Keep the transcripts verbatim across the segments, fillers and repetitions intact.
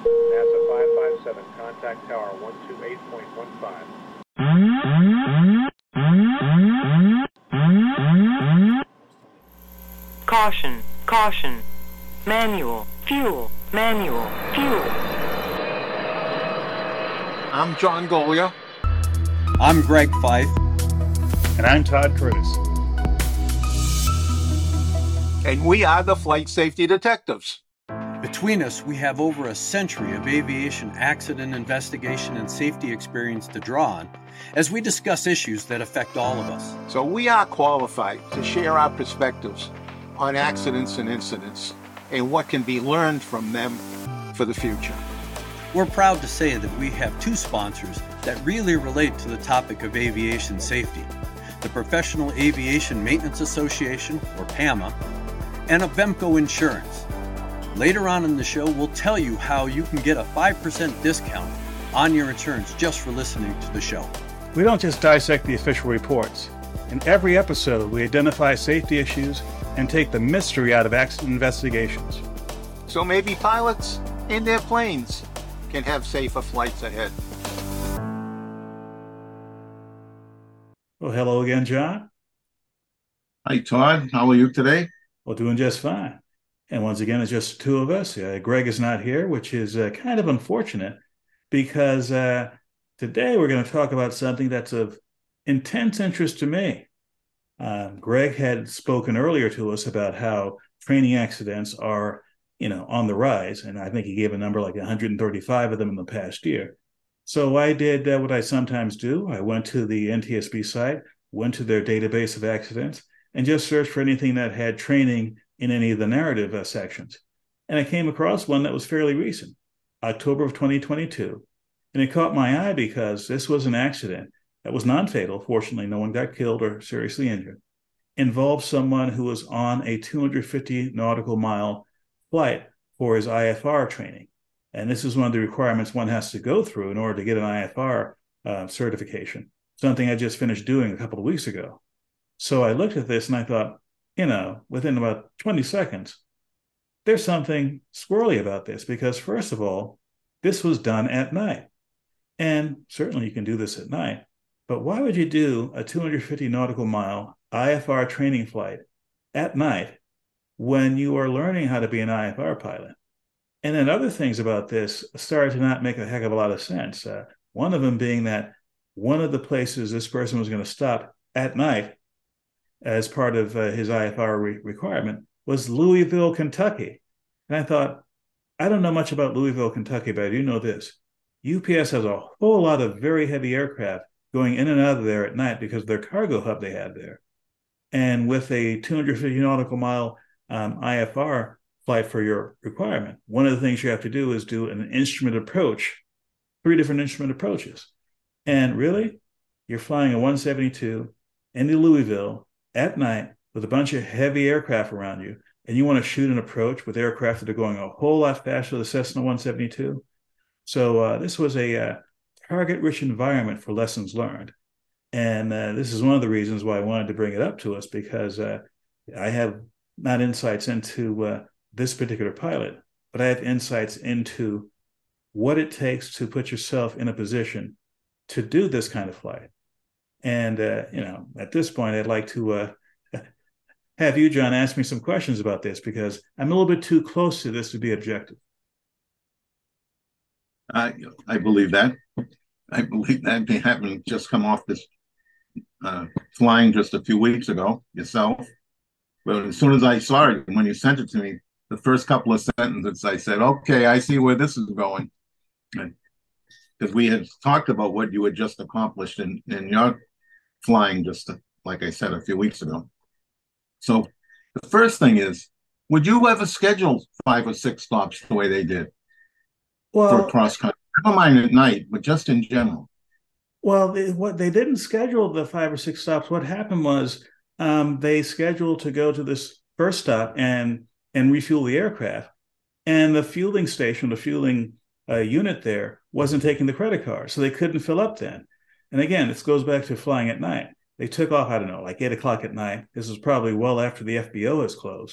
NASA five five seven, contact tower one two eight point one five. Caution, caution. Manual, fuel, manual, fuel. I'm John Golia. I'm Greg Fife. And I'm Todd Curtis. And we are the Flight Safety Detectives. Between us, we have over a century of aviation accident investigation and safety experience to draw on as we discuss issues that affect all of us. So we are qualified to share our perspectives on accidents and incidents and what can be learned from them for the future. We're proud to say that we have two sponsors that really relate to the topic of aviation safety: the Professional Aviation Maintenance Association, or PAMA, and Avemco Insurance. Later on in the show, we'll tell you how you can get a five percent discount on your insurance just for listening to the show. We don't just dissect the official reports. In every episode, we identify safety issues and take the mystery out of accident investigations. So maybe pilots and their planes can have safer flights ahead. Well, hello again, John. Hi, Todd. How are you today? Well, doing just fine. And once again, it's just the two of us. Uh, Greg is not here, which is uh, kind of unfortunate because uh, today we're going to talk about something that's of intense interest to me. Uh, Greg had spoken earlier to us about how training accidents are, you know, on the rise. And I think he gave a number like one hundred thirty-five of them in the past year. So I did uh, what I sometimes do. I went to the N T S B site, went to their database of accidents, and just searched for anything that had training in any of the narrative uh, sections. And I came across one that was fairly recent, October of twenty twenty-two. And it caught my eye because this was an accident that was non-fatal. Fortunately, no one got killed or seriously injured. Involved someone who was on a two hundred fifty nautical mile flight for his I F R training. And this is one of the requirements one has to go through in order to get an I F R uh, certification, something I just finished doing a couple of weeks ago. So I looked at this and I thought, you know, within about twenty seconds, there's something squirrely about this because, first of all, this was done at night. And certainly you can do this at night. But why would you do a two hundred fifty nautical mile I F R training flight at night when you are learning how to be an I F R pilot? And then other things about this started to not make a heck of a lot of sense. Uh, one of them being that one of the places this person was going to stop at night as part of uh, his I F R re- requirement was Louisville, Kentucky. And I thought, I don't know much about Louisville, Kentucky, but I do know this. U P S has a whole lot of very heavy aircraft going in and out of there at night because of their cargo hub they have there. And with a two hundred fifty nautical mile um, I F R flight for your requirement, one of the things you have to do is do an instrument approach, three different instrument approaches. And really, you're flying a one seventy-two into Louisville at night with a bunch of heavy aircraft around you, and you want to shoot an approach with aircraft that are going a whole lot faster than the Cessna one seventy-two. So uh, this was a uh, target-rich environment for lessons learned. And uh, this is one of the reasons why I wanted to bring it up to us, because uh, I have not insights into uh, this particular pilot, but I have insights into what it takes to put yourself in a position to do this kind of flight. And, uh, you know, at this point, I'd like to uh, have you, John, ask me some questions about this, because I'm a little bit too close to this to be objective. I I believe that. I believe that. They haven't just come off this uh, flying just a few weeks ago yourself. But as soon as I saw it, when you sent it to me, the first couple of sentences, I said, okay, I see where this is going. Because we had talked about what you had just accomplished in, in your flying just, like I said, a few weeks ago. So the first thing is, would you ever schedule five or six stops the way they did? Well, for cross country? Never mind at night, but just in general. Well, they, what they didn't schedule the five or six stops. What happened was um, they scheduled to go to this first stop and and refuel the aircraft, and the fueling station, the fueling uh, unit there wasn't taking the credit card, so they couldn't fill up then. And again, this goes back to flying at night. They took off, I don't know, like eight o'clock at night. This is probably well after the F B O has closed.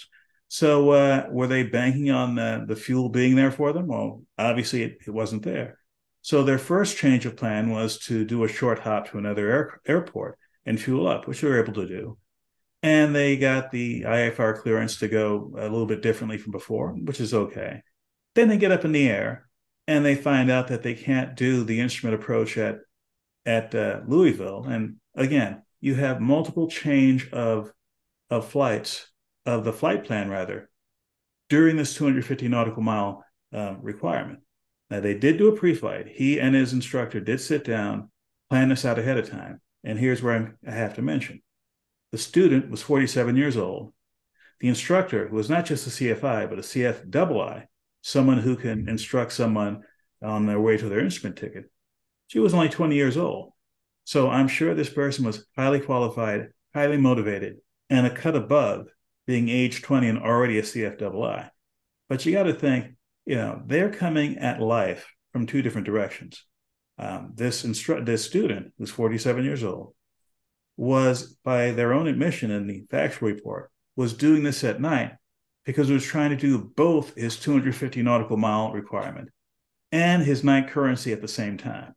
So uh, were they banking on the, the fuel being there for them? Well, obviously it, it wasn't there. So their first change of plan was to do a short hop to another air, airport and fuel up, which they were able to do. And they got the I F R clearance to go a little bit differently from before, which is okay. Then they get up in the air and they find out that they can't do the instrument approach at, at uh, Louisville. And again, you have multiple change of, of flights, of the flight plan rather, during this two hundred fifty nautical mile um, requirement. Now, they did do a pre-flight. He and his instructor did sit down, plan this out ahead of time. And here's where I'm, I have to mention. The student was forty-seven years old. The instructor was not just a C F I, but a C F double I, someone who can instruct someone on their way to their instrument ticket. She was only twenty years old. So I'm sure this person was highly qualified, highly motivated, and a cut above being age twenty and already a C F double I. But you got to think, you know, they're coming at life from two different directions. Um, this instru- this student, who's forty-seven years old, was, by their own admission in the factual report, was doing this at night because he was trying to do both his two hundred fifty nautical mile requirement and his night currency at the same time.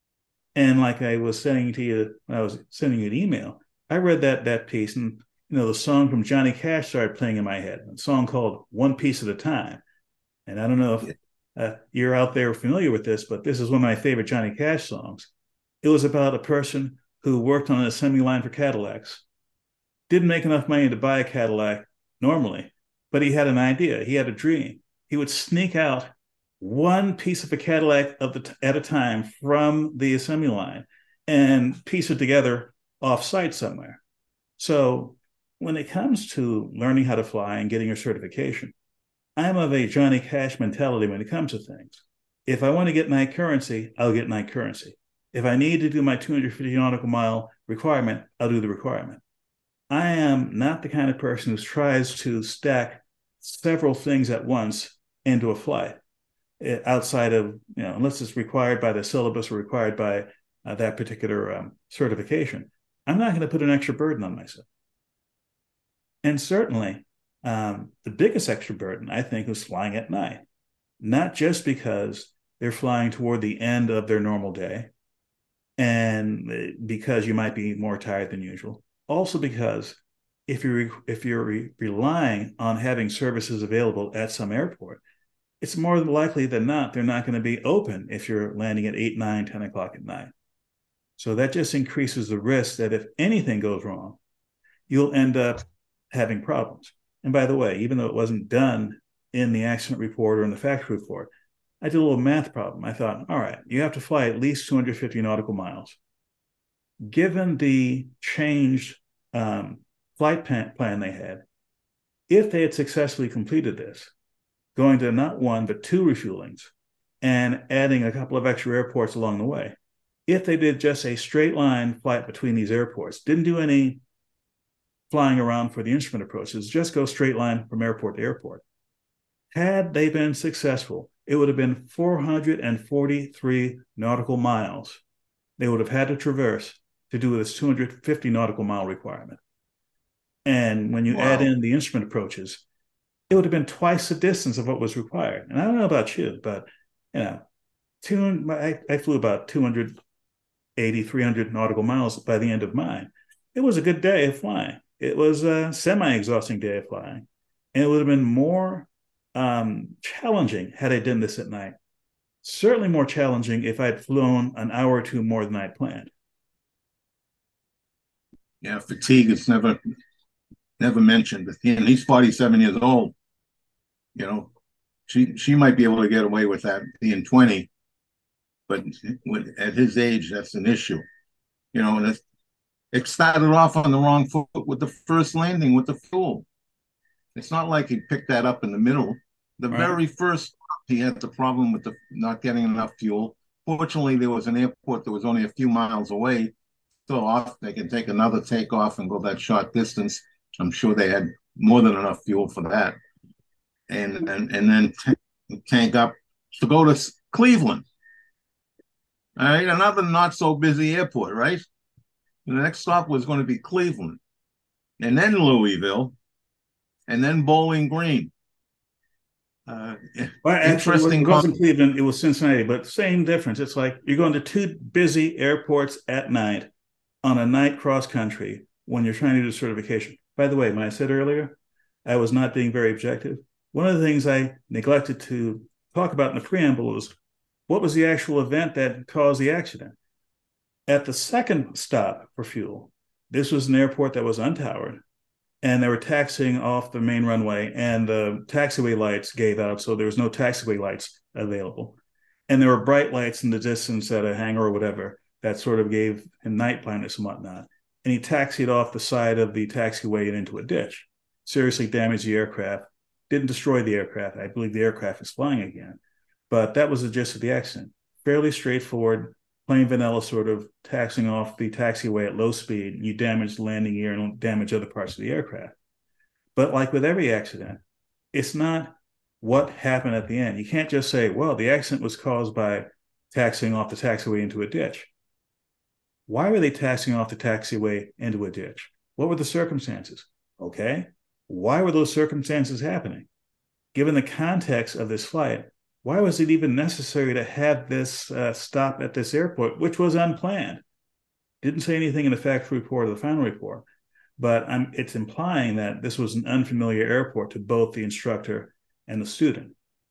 And like I was sending to you, when I was sending you an email, I read that that piece, and you know, the song from Johnny Cash started playing in my head, a song called One Piece at a Time. And I don't know if uh, you're out there familiar with this, but this is one of my favorite Johnny Cash songs. It was about a person who worked on an assembly line for Cadillacs, didn't make enough money to buy a Cadillac normally, but he had an idea. He had a dream. He would sneak out one piece of a Cadillac of the t- at a time from the assembly line and piece it together off-site somewhere. So when it comes to learning how to fly and getting your certification, I'm of a Johnny Cash mentality when it comes to things. If I want to get night currency, I'll get night currency. If I need to do my two hundred fifty nautical mile requirement, I'll do the requirement. I am not the kind of person who tries to stack several things at once into a flight outside of, you know, unless it's required by the syllabus or required by uh, that particular um, certification. I'm not going to put an extra burden on myself. And certainly, um, the biggest extra burden, I think, is flying at night, not just because they're flying toward the end of their normal day and because you might be more tired than usual. Also because if you're, if you're re- relying on having services available at some airport, it's more likely than not they're not going to be open if you're landing at eight, nine, ten o'clock at night. So that just increases the risk that if anything goes wrong, you'll end up having problems. And by the way, even though it wasn't done in the accident report or in the factory report, I did a little math problem. I thought, all right, you have to fly at least two hundred fifty nautical miles. Given the changed um, flight plan they had, if they had successfully completed this, going to not one, but two refuelings and adding a couple of extra airports along the way, if they did just a straight line flight between these airports, didn't do any flying around for the instrument approaches, just go straight line from airport to airport. Had they been successful, it would have been four hundred forty-three nautical miles they would have had to traverse to do this two hundred fifty nautical mile requirement. And when you wow. add in the instrument approaches, it would have been twice the distance of what was required. And I don't know about you, but you know, two, I, I flew about two hundred eighty, three hundred nautical miles by the end of mine. It was a good day of flying. It was a semi-exhausting day of flying. And it would have been more um, challenging had I done this at night. Certainly more challenging if I'd flown an hour or two more than I'd planned. Yeah, fatigue is never never mentioned. And he's forty-seven years old. You know, she she might be able to get away with that being twenty, but at his age, that's an issue. You know, and it's, it started off on the wrong foot with the first landing with the fuel. It's not like he picked that up in the middle. The right. very first, he had the problem with the not getting enough fuel. Fortunately, there was an airport that was only a few miles away. So off, they can take another takeoff and go that short distance. I'm sure they had more than enough fuel for that. And and, and then t- tank up to go to Cleveland. All right, another not so busy airport, right? The next stop was going to be Cleveland. And then Louisville. and then Bowling Green. Uh, well, actually, interesting. It wasn't Cleveland, it was Cincinnati, but same difference. It's like you're going to two busy airports at night on a night cross country when you're trying to do certification. By the way, when I said earlier, I was not being very objective. One of the things I neglected to talk about in the preamble was what was the actual event that caused the accident. At the second stop for fuel, this was an airport that was untowered, and they were taxiing off the main runway, and the taxiway lights gave out, so there was no taxiway lights available. And there were bright lights in the distance at a hangar or whatever that sort of gave him night blindness and whatnot. And he taxied off the side of the taxiway and into a ditch, seriously damaged the aircraft, didn't destroy the aircraft. I believe the aircraft is flying again. But that was the gist of the accident. Fairly straightforward, plain vanilla sort of taxiing off the taxiway at low speed. You damage the landing gear and damage other parts of the aircraft. But like with every accident, it's not what happened at the end. You can't just say, well, the accident was caused by taxiing off the taxiway into a ditch. Why were they taxiing off the taxiway into a ditch? What were the circumstances? Okay. Why were those circumstances happening? Given the context of this flight, why was it even necessary to have this uh, stop at this airport, which was unplanned? Didn't say anything in the factory report or the final report, but I'm, it's implying that this was an unfamiliar airport to both the instructor and the student.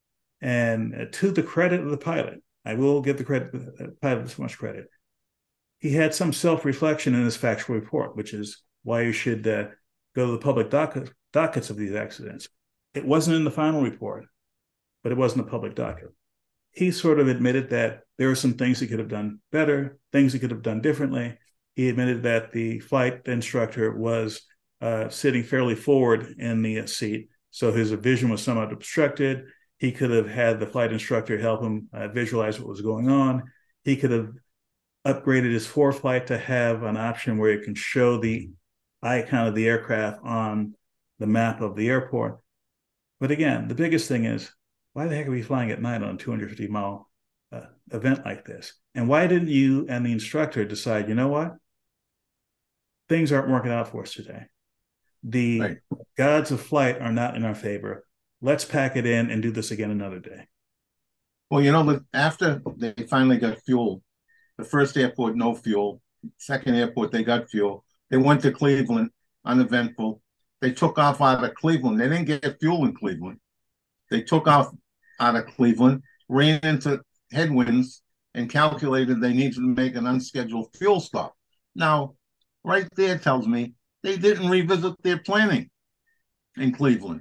And uh, to the credit of the pilot, I will give the credit, uh, pilot so much credit. He had some self-reflection in his factual report, which is why you should uh, go to the public docket, dockets of these accidents. It wasn't in the final report, but it wasn't a public docket. He sort of admitted that there were some things he could have done better, things he could have done differently. He admitted that the flight instructor was uh, sitting fairly forward in the seat, so his vision was somewhat obstructed. He could have had the flight instructor help him uh, visualize what was going on. He could have upgraded his ForeFlight to have an option where it can show the icon of the aircraft on the map of the airport. But again, the biggest thing is, why the heck are we flying at night on a two hundred fifty mile uh, event like this? And why didn't you and the instructor decide, you know what? Things aren't working out for us today. The right. gods of flight are not in our favor. Let's pack it in and do this again another day. Well, you know, after they finally got fuel, the first airport, no fuel. Second airport, they got fuel. They went to Cleveland, uneventful. They took off out of Cleveland. They didn't get fuel in Cleveland. They took off out of Cleveland, ran into headwinds, and calculated they needed to make an unscheduled fuel stop. Now, right there tells me they didn't revisit their planning in Cleveland.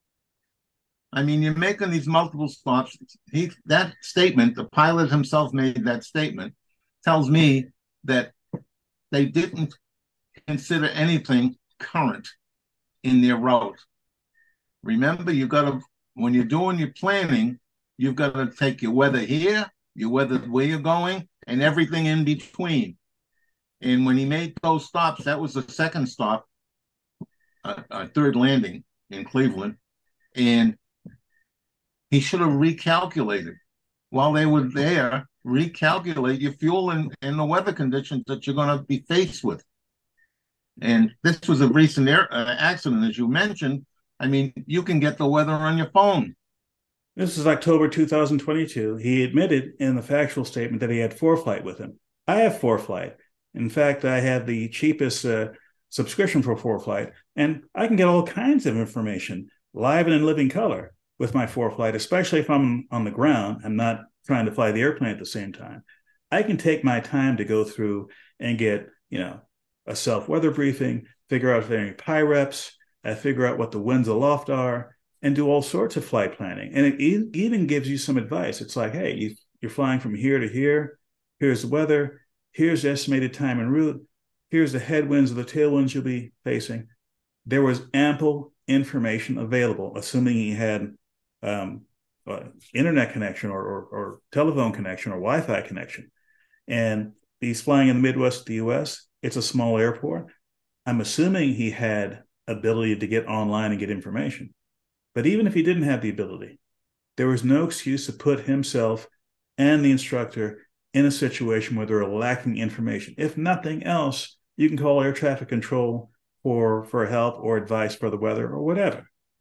I mean, you're making these multiple stops. He, that statement, the pilot himself made that statement, tells me that they didn't consider anything current in their route. Remember, you got to, when you're doing your planning, you've got to take your weather here, your weather where you're going, and everything in between. And when he made those stops, that was the second stop, a, a third landing in Cleveland, and he should have recalculated while they were there, recalculate your fuel and, and the weather conditions that you're going to be faced with. And this was a recent air, uh, accident, as you mentioned. I mean, you can get the weather on your phone. This is October two thousand twenty-two. He admitted in the factual statement that he had ForeFlight with him. I have ForeFlight. In fact, I have the cheapest uh, subscription for ForeFlight, and I can get all kinds of information live and in living color with my ForeFlight, especially if I'm on the ground. I'm not trying to fly the airplane at the same time. I can take my time to go through and get, you know, a self-weather briefing, figure out if there are any P I REPs, uh, figure out what the winds aloft are, and do all sorts of flight planning. And it e- even gives you some advice. It's like, hey, you, you're flying from here to here. Here's the weather. Here's the estimated time en route. Here's the headwinds or the tailwinds you'll be facing. There was ample information available, assuming he had um, uh, internet connection or, or, or telephone connection or Wi-Fi connection. And he's flying in the Midwest of the U S. It's a small airport. I'm assuming he had ability to get online and get information. But even if he didn't have the ability, there was no excuse to put himself and the instructor in a situation where they're lacking information. If nothing else, you can call air traffic control for, for help or advice for the weather or whatever.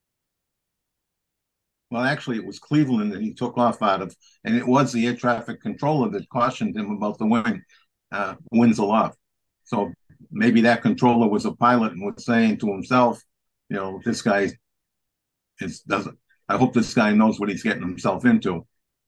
Well, actually, it was Cleveland that he took off out of, and it was the air traffic controller that cautioned him about the wind, uh, winds aloft. So maybe that controller was a pilot and was saying to himself, you know, this guy is doesn't. I hope this guy knows what he's getting himself into.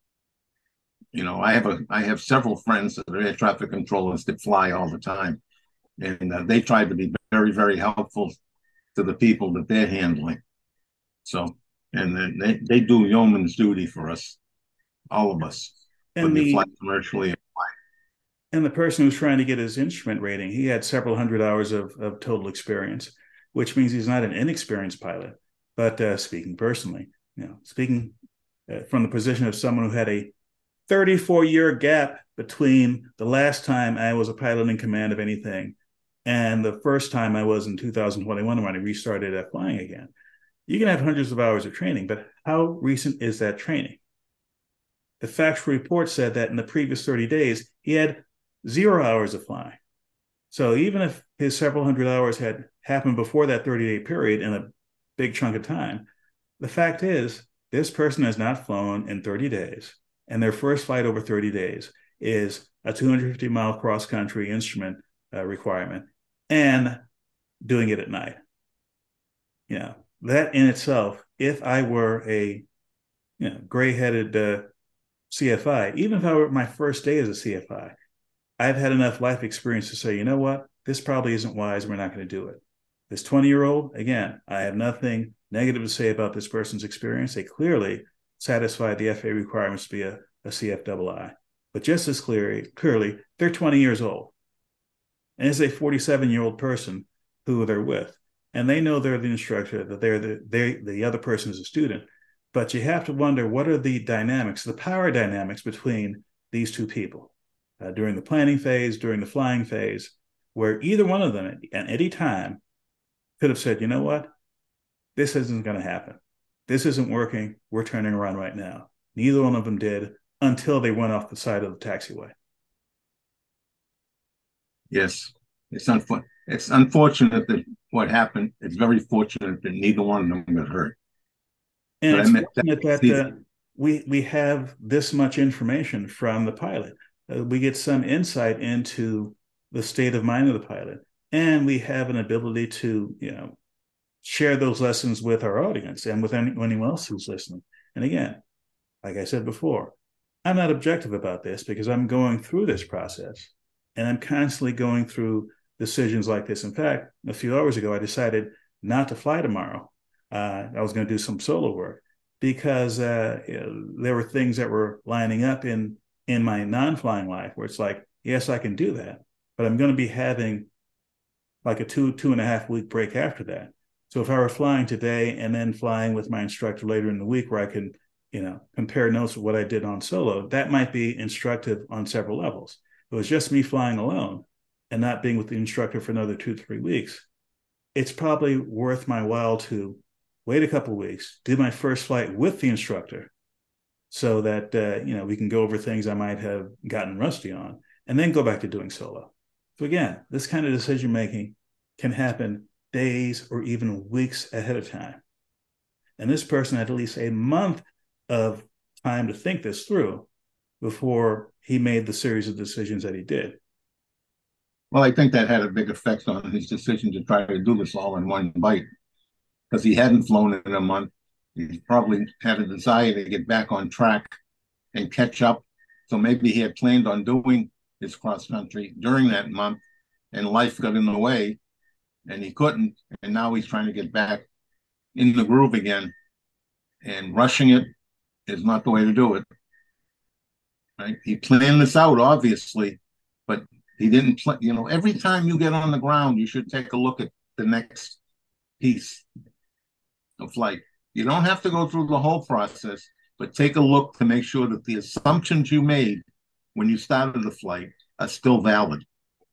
You know, I have a I have several friends that are air traffic controllers that fly all the time, and uh, they try to be very, very helpful to the people that they're handling. So, and then they, they do yeoman's duty for us, all of us, And when the we fly commercially. and the person who's trying to get his instrument rating, he had several hundred hours of, of total experience, which means he's not an inexperienced pilot. But uh, speaking personally, you know, speaking uh, from the position of someone who had a thirty-four year gap between the last time I was a pilot in command of anything and the first time I was in two thousand twenty-one when I restarted at flying again. You can have hundreds of hours of training, but how recent is that training? The factual report said that in the previous thirty days, he had zero hours of flying. So even if his several hundred hours had happened before that thirty-day period in a big chunk of time, the fact is this person has not flown in thirty days, and their first flight over thirty days is a two hundred fifty mile cross-country instrument uh, requirement and doing it at night. You know, that in itself, if I were a you know gray-headed uh, C F I, even if I were my first day as a C F I, I've had enough life experience to say, you know what, this probably isn't wise. We're not going to do it. This twenty-year-old, again, I have nothing negative to say about this person's experience. They clearly satisfy the F A A requirements to be a, a C F I I. But just as clearly, clearly, they're twenty years old. And it's a forty-seven-year-old person who they're with. And they know they're the instructor, that they're the, they, the other person is a student. But you have to wonder, what are the dynamics, the power dynamics between these two people uh, during the planning phase, during the flying phase, where either one of them at any time could have said, you know what, this isn't going to happen. This isn't working. We're turning around right now. Neither one of them did until they went off the side of the taxiway. Yes, it's, unfo- it's unfortunate that what happened. It's very fortunate that neither one of them got hurt. And But it's I meant fortunate that- that uh, we, we have this much information from the pilot. Uh, we get some insight into the state of mind of the pilot. And we have an ability to, you know, share those lessons with our audience and with any, anyone else who's listening. And again, like I said before, I'm not objective about this because I'm going through this process and I'm constantly going through decisions like this. In fact, a few hours ago, I decided not to fly tomorrow. Uh, I was going to do some solo work because uh, you know, there were things that were lining up in, in my non-flying life where it's like, yes, I can do that, but I'm going to be having like a two, two and a half week break after that. So if I were flying today and then flying with my instructor later in the week where I can, you know, compare notes with what I did on solo, that might be instructive on several levels. If it was just me flying alone and not being with the instructor for another two, three weeks, it's probably worth my while to wait a couple of weeks, do my first flight with the instructor so that, uh, you know, we can go over things I might have gotten rusty on and then go back to doing solo. So again, this kind of decision-making can happen days or even weeks ahead of time. And this person had at least a month of time to think this through before he made the series of decisions that he did. Well, I think that had a big effect on his decision to try to do this all in one bite because he hadn't flown in a month. He probably had a desire to get back on track and catch up. So maybe he had planned on doing his cross country during that month and life got in the way and he couldn't. And now he's trying to get back in the groove again, and rushing it is not the way to do it. Right? He planned this out, obviously, but he didn't play. You know, every time you get on the ground, you should take a look at the next piece of flight. You don't have to go through the whole process, but take a look to make sure that the assumptions you made when you started the flight are still valid.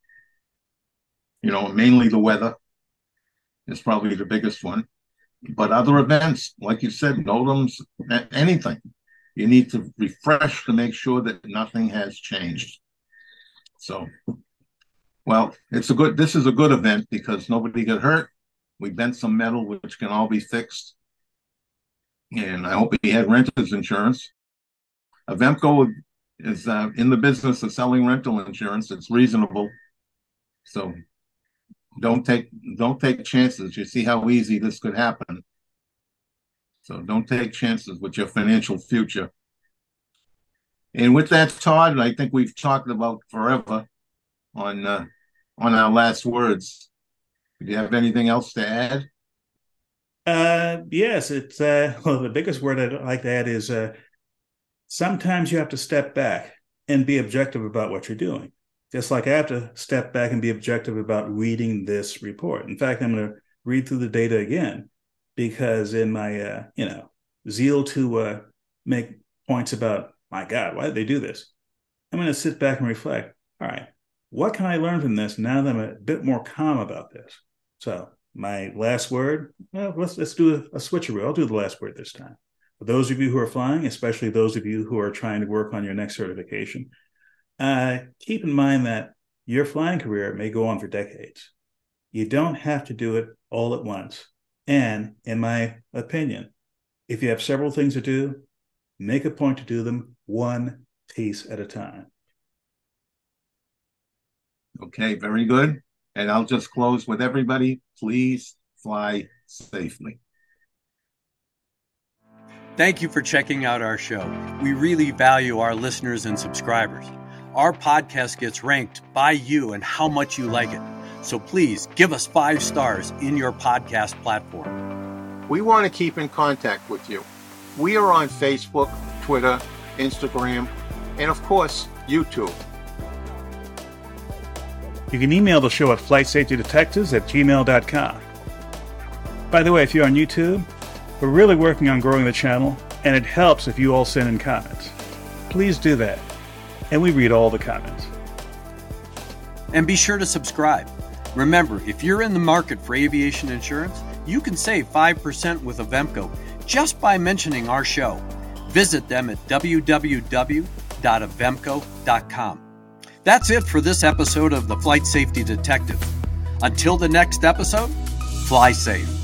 You know, mainly the weather is probably the biggest one, but other events, like you said, NOTAMs, anything, you need to refresh to make sure that nothing has changed. So, well, it's a good, this is a good event because nobody got hurt. We bent some metal, which can all be fixed. and I hope he had renter's insurance. Avemco is uh, in the business of selling rental insurance. It's reasonable, so don't take don't take chances. You see how easy this could happen. So don't take chances with your financial future. And with that, Todd, I think we've talked about forever on uh, on our last words. Do you have anything else to add? Uh, yes, it's uh, well, the biggest word I'd like to add is uh, sometimes you have to step back and be objective about what you're doing. Just like I have to step back and be objective about reading this report. In fact, I'm going to read through the data again because in my uh, you know zeal to uh, make points about, my God, why did they do this? I'm going to sit back and reflect. All right, what can I learn from this now that I'm a bit more calm about this? So my last word, well, let's let's do a, a switcheroo. I'll do the last word this time. For those of you who are flying, especially those of you who are trying to work on your next certification, uh, keep in mind that your flying career may go on for decades. You don't have to do it all at once. And in my opinion, if you have several things to do, make a point to do them one piece at a time. Okay, very good. And I'll just close with everybody, please fly safely. Thank you for checking out our show. We really value our listeners and subscribers. Our podcast gets ranked by you and how much you like it. So please give us five stars in your podcast platform. We want to keep in contact with you. We are on Facebook, Twitter, Instagram, and of course, YouTube. You can email the show at flight safety detectives at gmail dot com. By the way, if you're on YouTube, we're really working on growing the channel, and it helps if you all send in comments. Please do that, and we read all the comments. And be sure to subscribe. Remember, if you're in the market for aviation insurance, you can save five percent with Avemco just by mentioning our show. Visit them at w w w dot avemco dot com. That's it for this episode of the Flight Safety Detective. Until the next episode, fly safe.